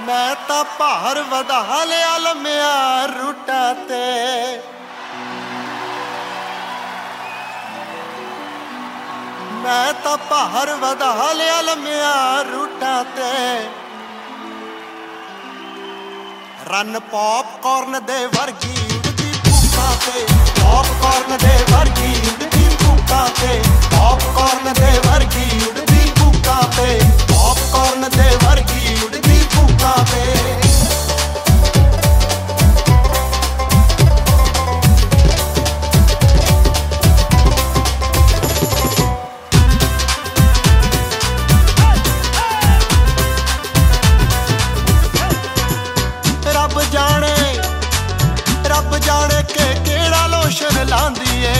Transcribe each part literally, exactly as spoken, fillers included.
मैं ता भार वधा लिया लम्मिया रूटा ते मैं ता भार वधा लिया लम्मिया रूटा ते रन पॉपकॉर्न दे वर्गी उड़दी भूखा ते पॉपकॉर्न दे वर्गी उड़दी भूखा ते पॉपकॉर्न दे वर्गी उड़दी भूखा ते पॉपकॉर्न दे वर्गी उड़दी भूखा ते रब जाने रब जाने के केड़ा लोशन लांदी है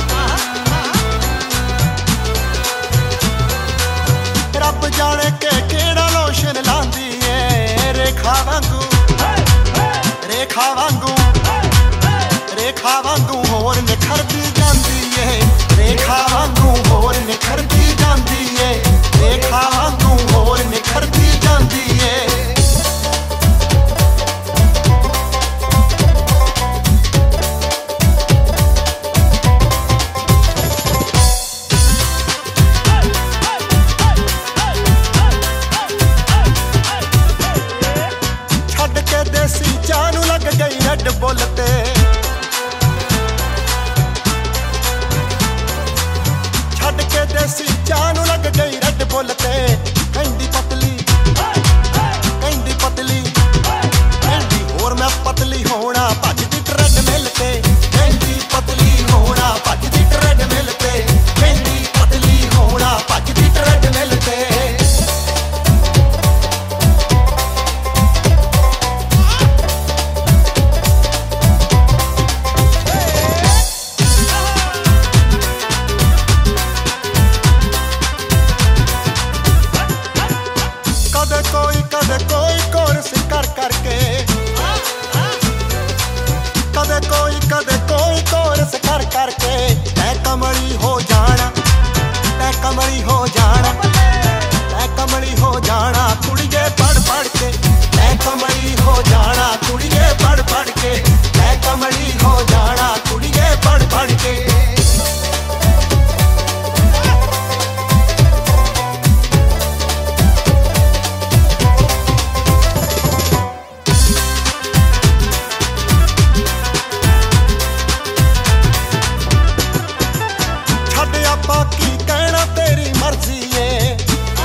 रब जाने के केड़ा लोशन लांदी है रेखा वांगू रेखा वांगू रेखा वांगू होर निखरदी जांदी है रेखा वांगू होर निखरदी जांदी है रेखा वांगू होर निखरदी जांदी है देसी चानू लग गई रेड बुल ते छड़ के देसी चानू लग गई रेड बुल ते कहंदी पतली कहंदी पतली कहंदी होर मैं पतली होना भजदी ट्रेडमिल ते कहंदी पतली होना भजदी ट्रेडमिल ते कहंदी पतली होना भजदी ट्रेडमिल ते कोई कदे कोई कोर्स कर करके कदे कोई कदे कोई कोर्स कर करके मैं कमली हो जाना मैं कमली हो जाना मैं कमली हो जाना कुड़िए पढ़ पढ़ के मैं कमली हो जाना कुड़िए पढ़ पढ़ के मैं कमली हो जाना कुड़िए पढ़ पढ़ के बाकी कहना तेरी मर्जी है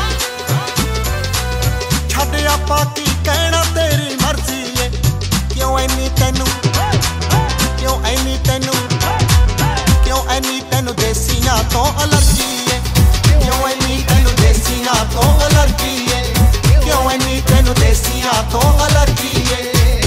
छड़ बाकी कहना तेरी मर्जी है क्यों ऐनी तेनू क्यों ऐनी तेनू क्यों ऐनी तेनू देसियां तो एलर्जी है क्यों ऐनी तेनू देसियां तो एलर्जी है क्यों ऐनी तेनू देसियां तो एलर्जी है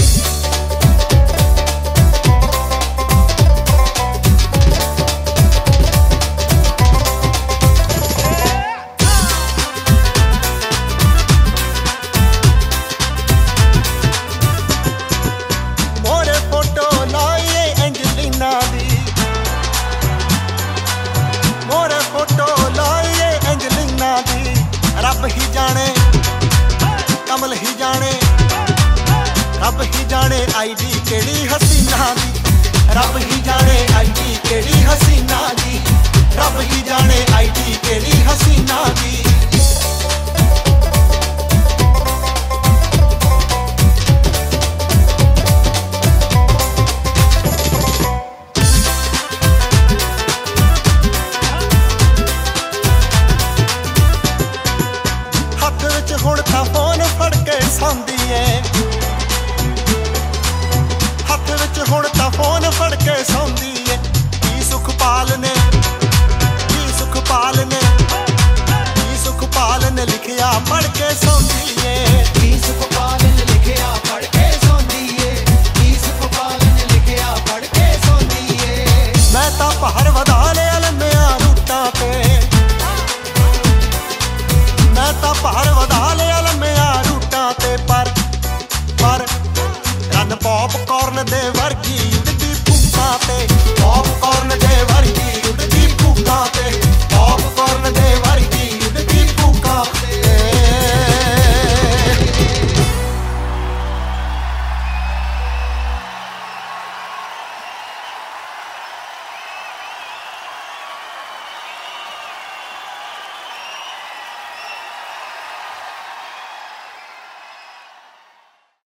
मोरे फोटो लाइए एंजलिना दी रब ही जाने कमल ही जाने रब ही जाने आईडी केड़ी हसीना दी रब ही जाने आईडी केड़ी हसीना दी रब ही जाने आईडी केड़ी हसीना दी हुण तां फोन फड़ के सौंदी है हथ विच हुण तां फोन फड़ के सौंदी है की सुखपाल ने